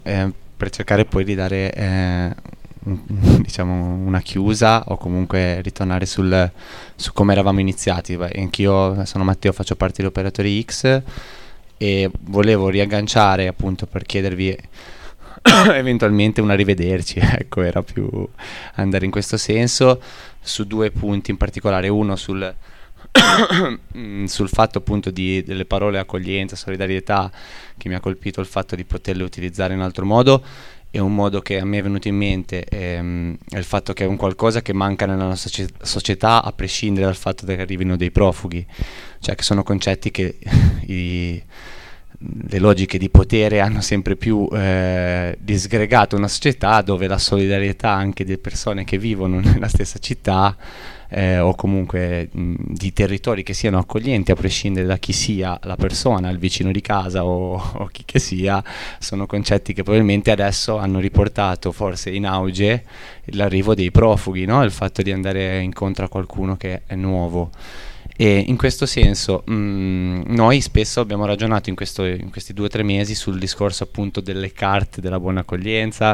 per cercare poi di dare diciamo una chiusa o comunque ritornare su come eravamo iniziati. Beh, anch'io sono Matteo, faccio parte di Operatori X e volevo riagganciare appunto per chiedervi eventualmente un arrivederci, ecco, era più andare in questo senso su due punti in particolare, uno sul fatto appunto delle parole accoglienza, solidarietà, che mi ha colpito il fatto di poterle utilizzare in altro modo, e un modo che a me è venuto in mente è il fatto che è un qualcosa che manca nella nostra società a prescindere dal fatto che arrivino dei profughi, cioè che sono concetti che le logiche di potere hanno sempre più disgregato una società dove la solidarietà anche delle persone che vivono nella stessa città o comunque di territori che siano accoglienti a prescindere da chi sia la persona, il vicino di casa o chi che sia, sono concetti che probabilmente adesso hanno riportato forse in auge l'arrivo dei profughi, no? Il fatto di andare incontro a qualcuno che è nuovo. E in questo senso noi spesso abbiamo ragionato in questi 2 o 3 mesi sul discorso appunto delle carte della buona accoglienza,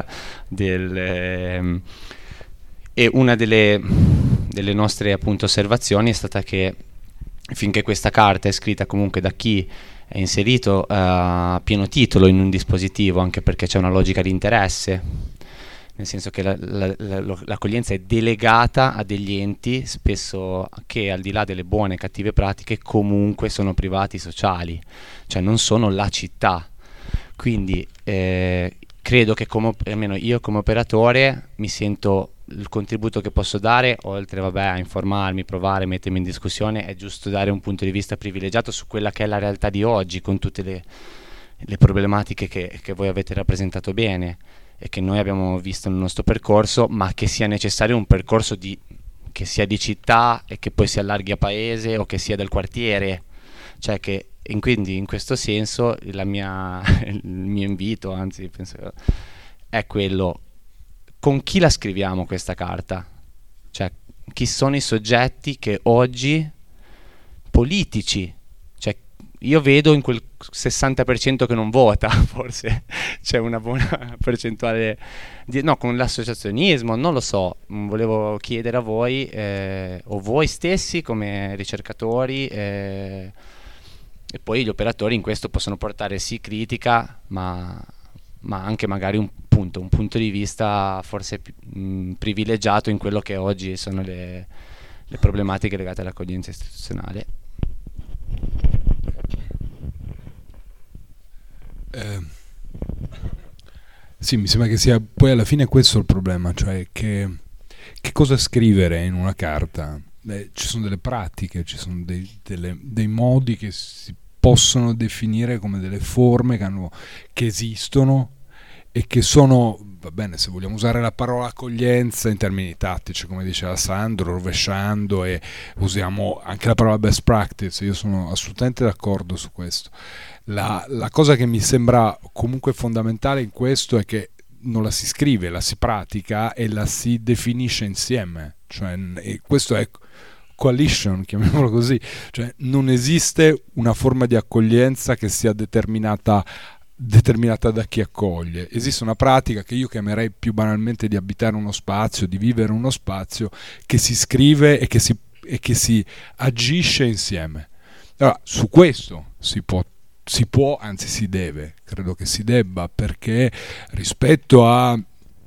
e una delle nostre appunto osservazioni è stata che finché questa carta è scritta comunque da chi è inserito a pieno titolo in un dispositivo, anche perché c'è una logica di interesse, nel senso che l'accoglienza è delegata a degli enti spesso che al di là delle buone e cattive pratiche comunque sono privati sociali, cioè non sono la città. Quindi credo che almeno io come operatore mi sento il contributo che posso dare, oltre a informarmi, provare, mettermi in discussione, è giusto dare un punto di vista privilegiato su quella che è la realtà di oggi, con tutte le problematiche che voi avete rappresentato bene e che noi abbiamo visto nel nostro percorso, ma che sia necessario un percorso che sia di città e che poi si allarghi a paese o che sia del quartiere, cioè che quindi in questo senso il mio invito, anzi penso, è quello: con chi la scriviamo questa carta? Cioè chi sono i soggetti che oggi politici, cioè io vedo in quel 60% che non vota, forse c'è una buona percentuale no, con l'associazionismo, non lo so, volevo chiedere a voi o voi stessi come ricercatori e poi gli operatori in questo possono portare sì critica, ma anche magari un punto di vista forse privilegiato in quello che oggi sono le problematiche legate all'accoglienza istituzionale. Sì, mi sembra che sia poi alla fine questo il problema, cioè che cosa scrivere in una carta? Ci sono delle pratiche, ci sono dei modi che si possono definire come delle forme che esistono e che sono, va bene, se vogliamo usare la parola accoglienza in termini tattici, come diceva Sandro, rovesciando, e usiamo anche la parola best practice, io sono assolutamente d'accordo su questo. La cosa che mi sembra comunque fondamentale in questo è che non la si scrive, la si pratica e la si definisce insieme, cioè, e questo è coalition, chiamiamolo così, cioè non esiste una forma di accoglienza che sia determinata da chi accoglie. Esiste una pratica che io chiamerei più banalmente di abitare uno spazio, di vivere uno spazio, che si scrive e che si agisce insieme. Allora, su questo si può, anzi si deve, credo che si debba, perché rispetto a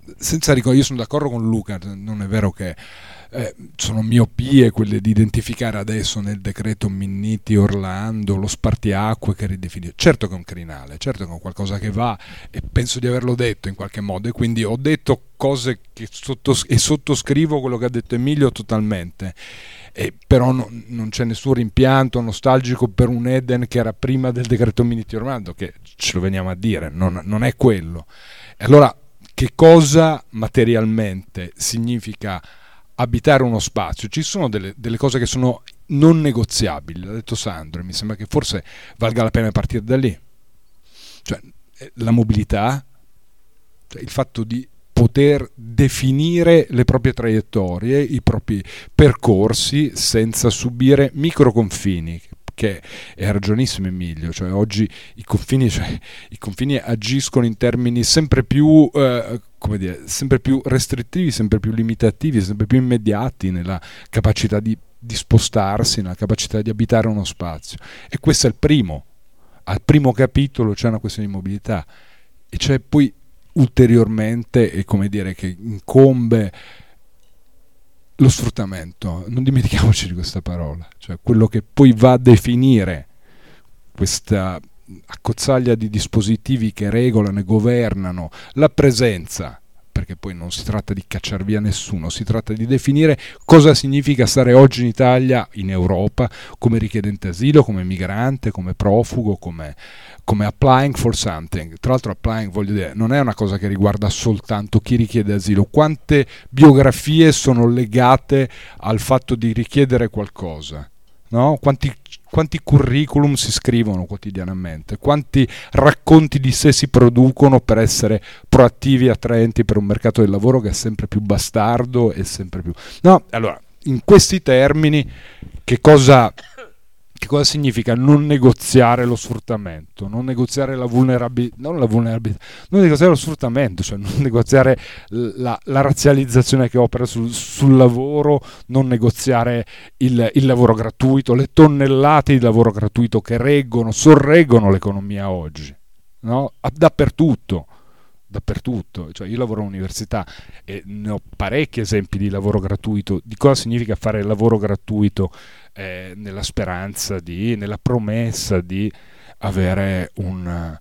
io sono d'accordo con Luca, non è vero che sono miopie quelle di identificare adesso nel decreto Minniti Orlando lo spartiacque che ridefinisce. Certo che è un crinale, certo che è qualcosa che va, e penso di averlo detto in qualche modo, e quindi ho detto cose che sottoscrivo quello che ha detto Emilio totalmente. Però non c'è nessun rimpianto nostalgico per un Eden che era prima del decreto Minniti Orlando, che ce lo veniamo a dire, non è quello. E allora che cosa materialmente significa abitare uno spazio? Ci sono delle cose che sono non negoziabili, l'ha detto Sandro, e mi sembra che forse valga la pena partire da lì, cioè la mobilità, cioè il fatto di poter definire le proprie traiettorie, i propri percorsi senza subire microconfini perché è ragionissimo Emilio, cioè oggi i confini agiscono in termini sempre più come dire, sempre più restrittivi, sempre più limitativi, sempre più immediati nella capacità di spostarsi, nella capacità di abitare uno spazio. E questo è il primo. Al primo capitolo c'è una questione di mobilità e c'è poi ulteriormente, e come dire, che incombe lo sfruttamento. Non dimentichiamoci di questa parola, cioè quello che poi va a definire questa accozzaglia di dispositivi che regolano e governano la presenza, perché poi non si tratta di cacciar via nessuno, si tratta di definire cosa significa stare oggi in Italia, in Europa, come richiedente asilo, come migrante, come profugo, come applying for something. Tra l'altro applying, voglio dire, non è una cosa che riguarda soltanto chi richiede asilo. Quante biografie sono legate al fatto di richiedere qualcosa? No? Quanti curriculum si scrivono quotidianamente, quanti racconti di sé si producono per essere proattivi e attraenti per un mercato del lavoro che è sempre più bastardo e sempre più... No, allora, in questi termini, che cosa significa non negoziare lo sfruttamento, non negoziare la vulnerabilità, non negoziare lo sfruttamento, cioè non negoziare la razzializzazione che opera sul lavoro, non negoziare il lavoro gratuito, le tonnellate di lavoro gratuito che sorreggono l'economia oggi, no? Dappertutto. Cioè io lavoro all'università e ne ho parecchi esempi di lavoro gratuito, di cosa significa fare lavoro gratuito nella speranza nella promessa di avere un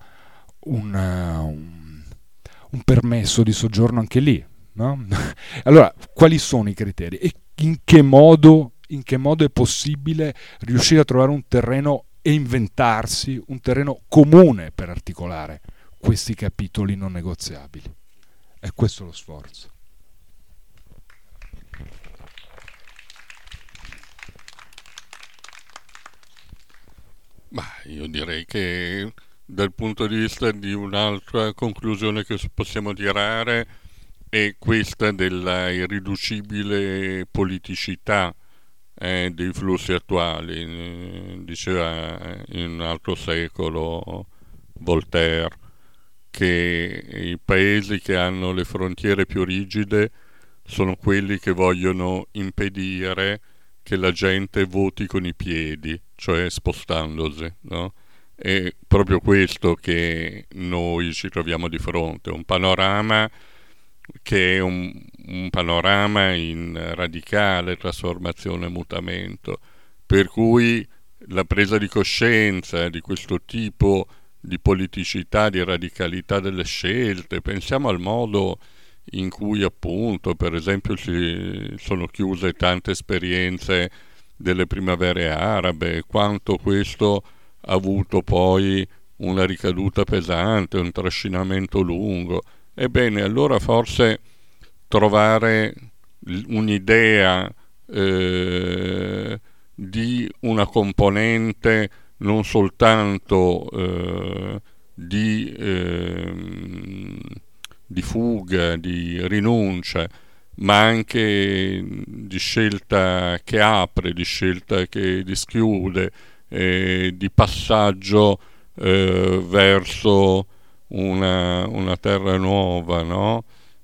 permesso di soggiorno anche lì, no? Allora, quali sono i criteri e in che modo è possibile riuscire a trovare un terreno e inventarsi un terreno comune per articolare questi capitoli non negoziabili? È questo lo sforzo. Ma io direi che dal punto di vista di un'altra conclusione che possiamo tirare è questa della irriducibile politicità dei flussi attuali. Diceva in un altro secolo Voltaire che i paesi che hanno le frontiere più rigide sono quelli che vogliono impedire che la gente voti con i piedi, cioè spostandosi, no? È proprio questo che noi ci troviamo di fronte, un panorama che è un panorama in radicale trasformazione e mutamento, per cui la presa di coscienza di questo tipo di politicità, di radicalità delle scelte, pensiamo al modo in cui appunto per esempio si sono chiuse tante esperienze delle primavere arabe, quanto questo ha avuto poi una ricaduta pesante, un trascinamento lungo. Ebbene, allora forse trovare un'idea di una componente non soltanto di fuga, di rinuncia, ma anche di scelta che apre, di scelta che dischiude, di passaggio verso una terra nuova, no?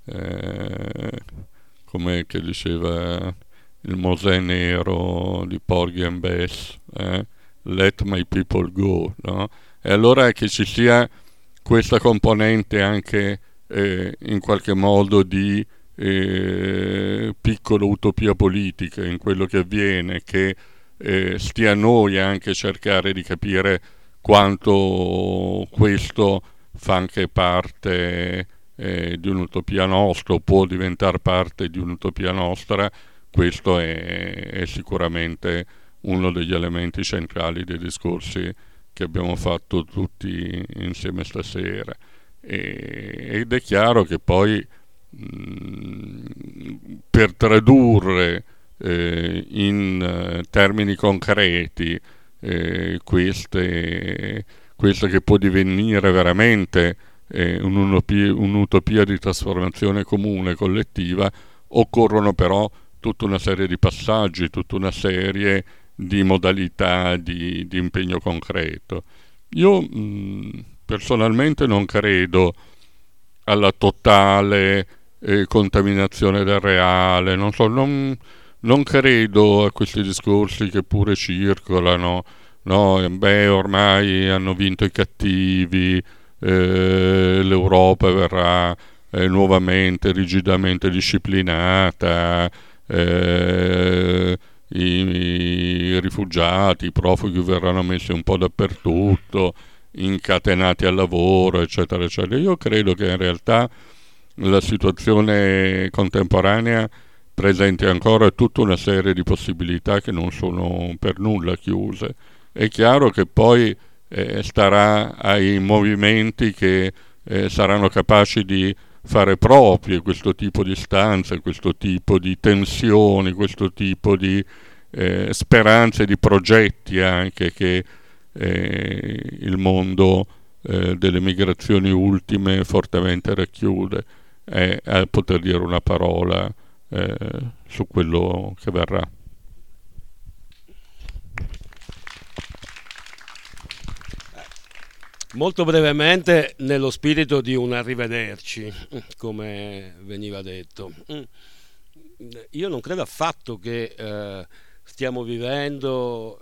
Come che diceva il Mosè nero di Porgy and Bess, let my people go, no? E allora che ci sia questa componente anche in qualche modo di piccola utopia politica in quello che avviene, che stia a noi anche cercare di capire quanto questo fa anche parte di un'utopia nostra o può diventare parte di un'utopia nostra. Questo è sicuramente uno degli elementi centrali dei discorsi che abbiamo fatto tutti insieme stasera, ed è chiaro che poi per tradurre in termini concreti questa che può divenire veramente un'utopia di trasformazione comune, collettiva, occorrono però tutta una serie di passaggi, tutta una serie di modalità di impegno concreto. Io personalmente non credo alla totale contaminazione del reale, non credo a questi discorsi che pure circolano, no? Beh, ormai hanno vinto i cattivi, l'Europa verrà nuovamente rigidamente disciplinata, i rifugiati, i profughi verranno messi un po' dappertutto, incatenati al lavoro, eccetera, eccetera. Io credo che in realtà la situazione contemporanea presenti ancora tutta una serie di possibilità che non sono per nulla chiuse. È chiaro che poi starà ai movimenti che saranno capaci di fare proprie questo tipo di istanze, questo tipo di tensioni, questo tipo di speranze, di progetti anche che il mondo delle migrazioni ultime fortemente racchiude, a poter dire una parola su quello che verrà. Molto brevemente, nello spirito di un arrivederci, come veniva detto, io non credo affatto che stiamo vivendo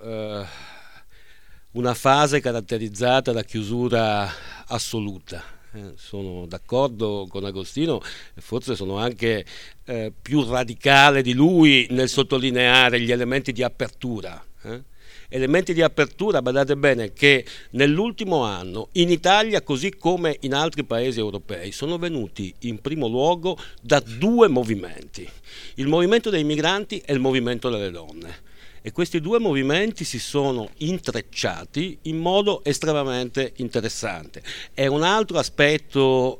una fase caratterizzata da chiusura assoluta. Sono d'accordo con Agostino e forse sono anche più radicale di lui nel sottolineare gli elementi di apertura. Elementi di apertura, badate bene, che nell'ultimo anno in Italia, così come in altri paesi europei, sono venuti in primo luogo da due movimenti: il movimento dei migranti e il movimento delle donne. E questi due movimenti si sono intrecciati in modo estremamente interessante. È un altro aspetto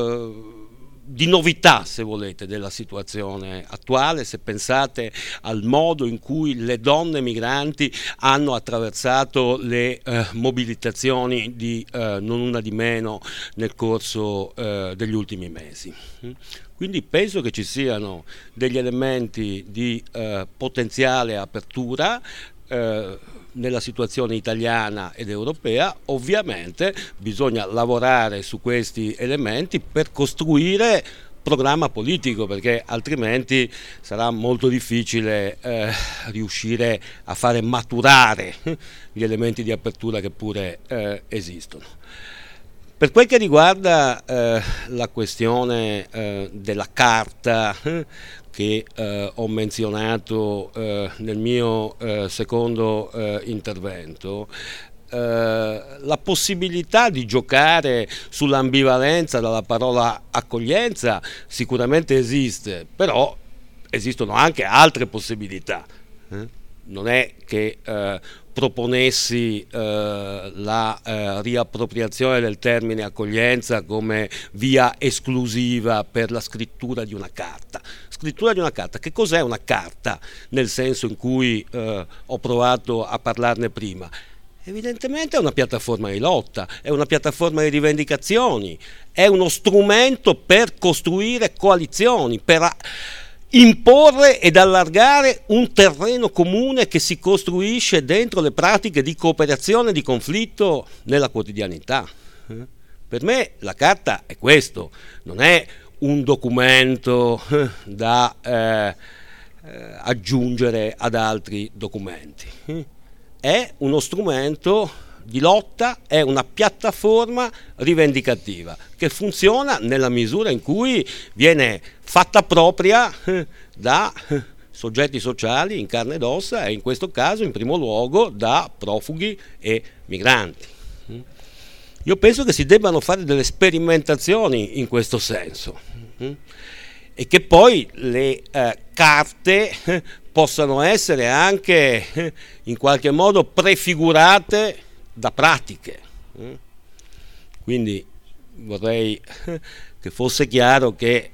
di novità, se volete, della situazione attuale, se pensate al modo in cui le donne migranti hanno attraversato le mobilitazioni di non una di meno nel corso degli ultimi mesi. Quindi penso che ci siano degli elementi di potenziale apertura nella situazione italiana ed europea. Ovviamente bisogna lavorare su questi elementi per costruire programma politico, perché altrimenti sarà molto difficile riuscire a fare maturare gli elementi di apertura che pure esistono. Per quel che riguarda la questione della carta che ho menzionato nel mio secondo intervento, la possibilità di giocare sull'ambivalenza della parola accoglienza sicuramente esiste, però esistono anche altre possibilità. Non è che proponessi la riappropriazione del termine accoglienza come via esclusiva per la scrittura di una carta. Scrittura di una carta, che cos'è una carta nel senso in cui ho provato a parlarne prima? Evidentemente è una piattaforma di lotta, è una piattaforma di rivendicazioni, è uno strumento per costruire coalizioni, per imporre ed allargare un terreno comune che si costruisce dentro le pratiche di cooperazione e di conflitto nella quotidianità. Per me la carta è questo, non è un documento da aggiungere ad altri documenti, è uno strumento di lotta, è una piattaforma rivendicativa che funziona nella misura in cui viene fatta propria da soggetti sociali in carne ed ossa, e in questo caso in primo luogo da profughi e migranti. Io penso che si debbano fare delle sperimentazioni in questo senso e che poi le carte possano essere anche in qualche modo prefigurate da pratiche. Quindi vorrei che fosse chiaro che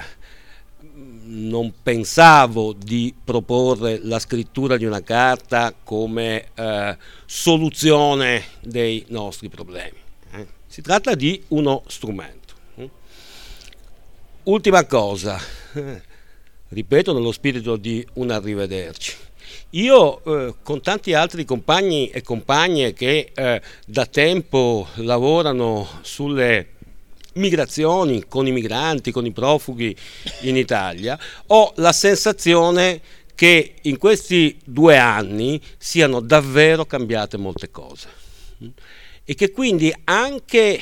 non pensavo di proporre la scrittura di una carta come soluzione dei nostri problemi. Si tratta di uno strumento. Ultima cosa, ripeto nello spirito di un arrivederci. Io con tanti altri compagni e compagne che da tempo lavorano sulle migrazioni, con i migranti, con i profughi in Italia, ho la sensazione che in questi 2 anni siano davvero cambiate molte cose e che quindi anche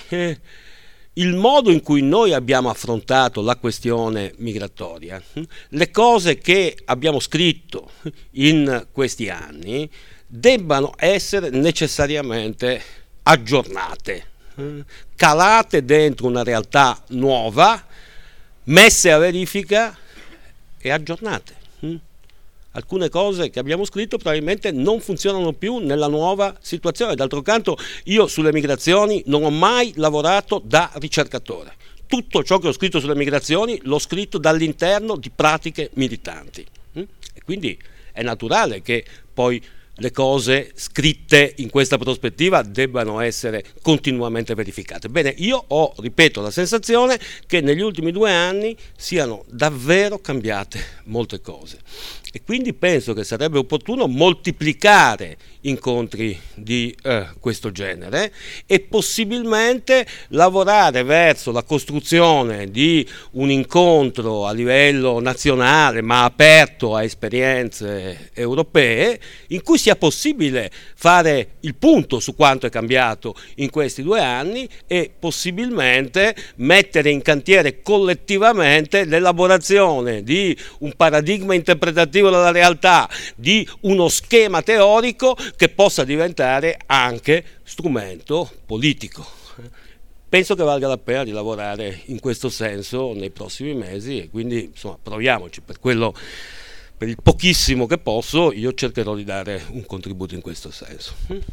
il modo in cui noi abbiamo affrontato la questione migratoria, le cose che abbiamo scritto in questi anni debbano essere necessariamente aggiornate, calate dentro una realtà nuova, messe a verifica e aggiornate. Alcune cose che abbiamo scritto probabilmente non funzionano più nella nuova situazione. D'altro canto, io sulle migrazioni non ho mai lavorato da ricercatore. Tutto ciò che ho scritto sulle migrazioni l'ho scritto dall'interno di pratiche militanti. E quindi è naturale che poi le cose scritte in questa prospettiva debbano essere continuamente verificate. Bene, io ho, ripeto, la sensazione che negli ultimi 2 anni siano davvero cambiate molte cose e quindi penso che sarebbe opportuno moltiplicare incontri di questo genere e possibilmente lavorare verso la costruzione di un incontro a livello nazionale ma aperto a esperienze europee in cui sia possibile fare il punto su quanto è cambiato in questi 2 anni e possibilmente mettere in cantiere collettivamente l'elaborazione di un paradigma interpretativo della realtà, di uno schema teorico che possa diventare anche strumento politico. Penso che valga la pena di lavorare in questo senso nei prossimi mesi e quindi insomma proviamoci. Per il pochissimo che posso io cercherò di dare un contributo in questo senso.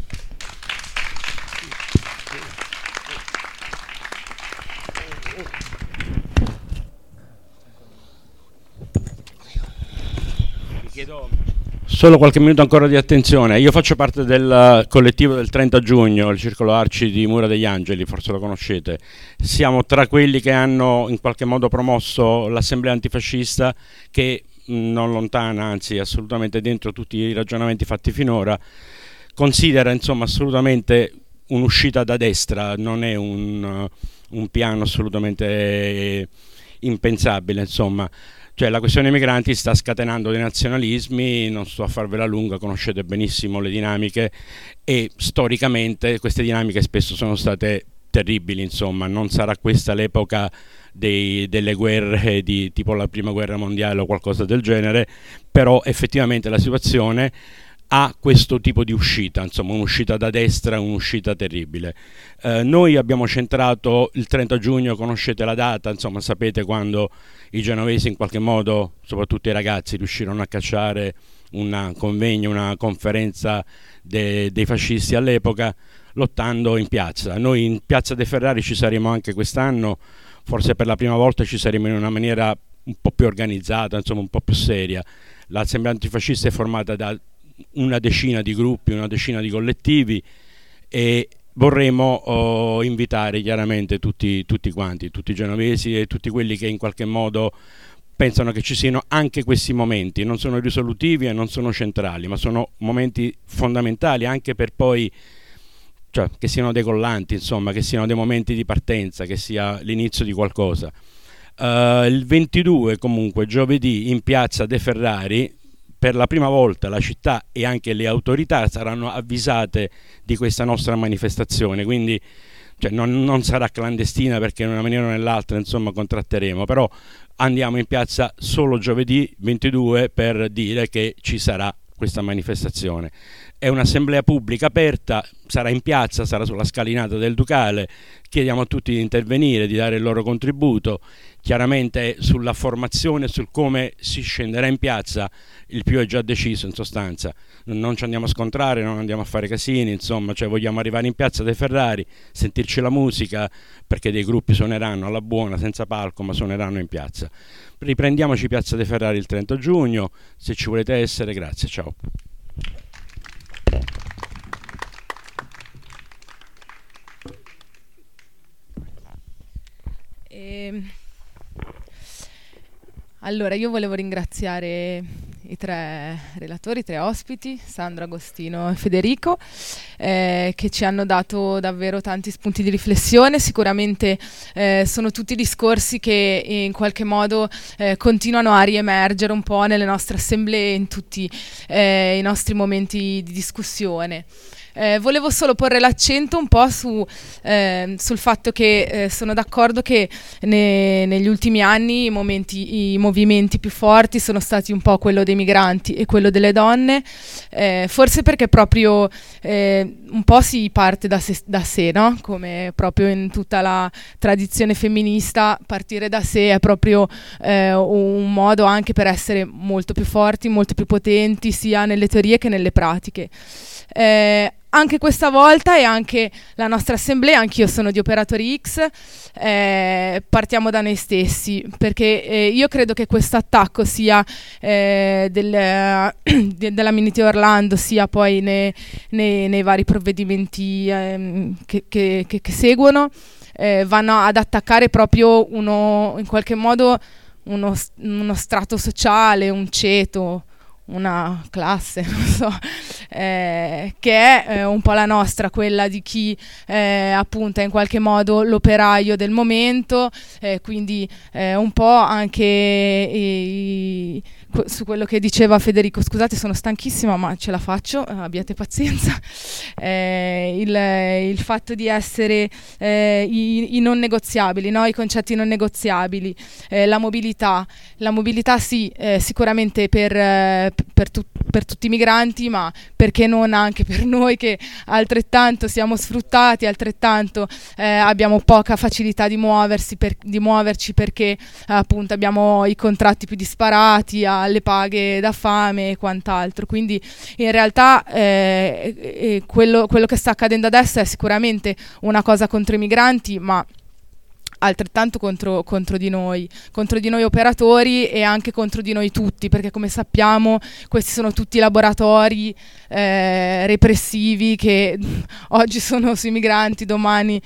Vi chiedo solo qualche minuto ancora di attenzione. Io faccio parte del collettivo del 30 giugno, il Circolo Arci di Mura degli Angeli, forse lo conoscete. Siamo tra quelli che hanno in qualche modo promosso l'assemblea antifascista che non lontana, anzi assolutamente dentro tutti i ragionamenti fatti finora, considera insomma assolutamente un'uscita da destra, non è un piano assolutamente impensabile, insomma. Cioè la questione dei migranti sta scatenando dei nazionalismi, non sto a farvela lunga, conoscete benissimo le dinamiche e storicamente queste dinamiche spesso sono state terribili, insomma, non sarà questa l'epoca delle guerre di tipo la prima guerra mondiale o qualcosa del genere, però effettivamente la situazione ha questo tipo di uscita, insomma un'uscita da destra, un'uscita terribile. Noi abbiamo centrato il 30 giugno, conoscete la data, insomma sapete quando i genovesi in qualche modo, soprattutto i ragazzi, riuscirono a cacciare un convegno, una conferenza dei fascisti all'epoca, lottando in piazza. Noi in Piazza dei Ferrari ci saremo anche quest'anno, forse per la prima volta ci saremo in una maniera un po' più organizzata, insomma un po' più seria. L'assemblea antifascista è formata da una decina di gruppi, una decina di collettivi e vorremmo invitare chiaramente tutti quanti, tutti i genovesi e tutti quelli che in qualche modo pensano che ci siano anche questi momenti, non sono risolutivi e non sono centrali, ma sono momenti fondamentali anche per poi, cioè, che siano decollanti, insomma, che siano dei momenti di partenza, che sia l'inizio di qualcosa. Il 22 comunque, giovedì, in Piazza De Ferrari, per la prima volta la città e anche le autorità saranno avvisate di questa nostra manifestazione, quindi cioè, non sarà clandestina perché in una maniera o nell'altra insomma contratteremo, però andiamo in piazza solo giovedì 22 per dire che ci sarà questa manifestazione. È un'assemblea pubblica aperta, sarà in piazza, sarà sulla scalinata del Ducale, chiediamo a tutti di intervenire, di dare il loro contributo, chiaramente sulla formazione, sul come si scenderà in piazza, il più è già deciso in sostanza, non ci andiamo a scontrare, non andiamo a fare casini, insomma, cioè vogliamo arrivare in Piazza dei Ferrari, sentirci la musica, perché dei gruppi suoneranno alla buona, senza palco, ma suoneranno in piazza. Riprendiamoci Piazza dei Ferrari il 30 giugno, se ci volete essere, grazie, ciao. Allora, io volevo ringraziare i tre relatori, i tre ospiti, Sandro, Agostino e Federico, che ci hanno dato davvero tanti spunti di riflessione. Sicuramente sono tutti discorsi che in qualche modo continuano a riemergere un po' nelle nostre assemblee, in tutti i nostri momenti di discussione. Volevo solo porre l'accento un po' sul fatto che sono d'accordo che negli ultimi anni i movimenti più forti sono stati un po' quello dei migranti e quello delle donne, forse perché proprio un po' si parte da sé, no? Come proprio in tutta la tradizione femminista, partire da sé è proprio un modo anche per essere molto più forti, molto più potenti, sia nelle teorie che nelle pratiche. Anche questa volta e anche la nostra assemblea, anch'io sono di Operatori X, partiamo da noi stessi, perché io credo che questo attacco sia della Minity Orlando, sia poi nei vari provvedimenti che seguono, vanno ad attaccare proprio in qualche modo uno strato sociale, un ceto, una classe, non so, che è un po' la nostra, quella di chi appunto è in qualche modo l'operaio del momento, quindi un po' anche su quello che diceva Federico. Scusate, sono stanchissima, ma ce la faccio, abbiate pazienza. Il fatto di essere i non negoziabili, no? I concetti non negoziabili, la mobilità sì, sicuramente per tutti i migranti, ma perché non anche per noi che altrettanto siamo sfruttati, altrettanto abbiamo poca facilità di muoverci perché appunto abbiamo i contratti più disparati, alle paghe da fame e quant'altro. Quindi in realtà quello che sta accadendo adesso è sicuramente una cosa contro i migranti, ma altrettanto contro di noi operatori e anche contro di noi tutti, perché come sappiamo questi sono tutti laboratori repressivi che oggi sono sui migranti, domani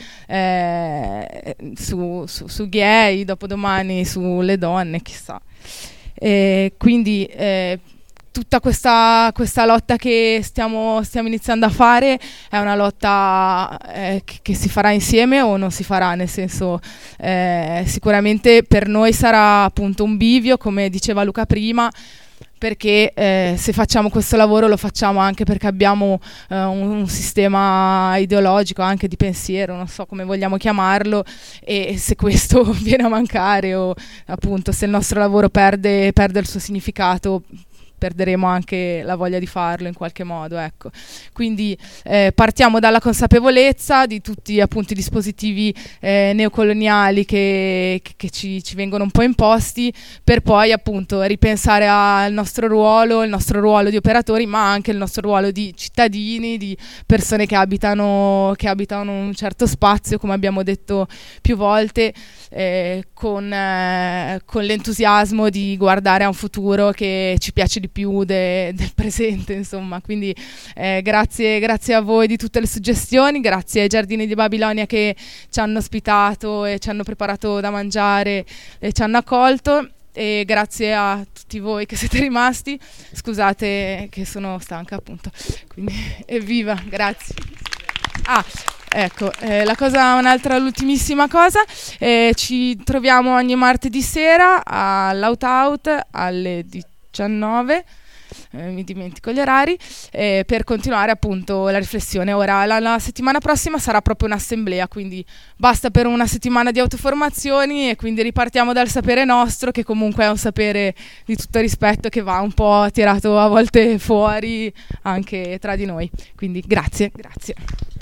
su gay, dopodomani sulle donne, chissà. Quindi tutta questa lotta che stiamo iniziando a fare è una lotta che si farà insieme o non si farà, nel senso sicuramente per noi sarà appunto un bivio, come diceva Luca prima, perché se facciamo questo lavoro lo facciamo anche perché abbiamo un sistema ideologico, anche di pensiero, non so come vogliamo chiamarlo, e se questo viene a mancare o appunto se il nostro lavoro perde il suo significato, perderemo anche la voglia di farlo in qualche modo, ecco. Quindi partiamo dalla consapevolezza di tutti appunto i dispositivi neocoloniali che ci vengono un po' imposti, per poi appunto ripensare al nostro ruolo, il nostro ruolo di operatori, ma anche il nostro ruolo di cittadini, di persone che abitano un certo spazio, come abbiamo detto più volte, con l'entusiasmo di guardare a un futuro che ci piace di più del presente, insomma. Quindi grazie a voi di tutte le suggestioni, grazie ai Giardini di Babilonia che ci hanno ospitato e ci hanno preparato da mangiare e ci hanno accolto, e grazie a tutti voi che siete rimasti. Scusate che sono stanca, appunto, quindi evviva, grazie. Ecco, l'ultimissima cosa, ci troviamo ogni martedì sera all'Out alle 19, mi dimentico gli orari, per continuare appunto la riflessione. Ora la settimana prossima sarà proprio un'assemblea, quindi basta per una settimana di autoformazioni e quindi ripartiamo dal sapere nostro, che comunque è un sapere di tutto rispetto, che va un po' tirato a volte fuori anche tra di noi. Quindi grazie.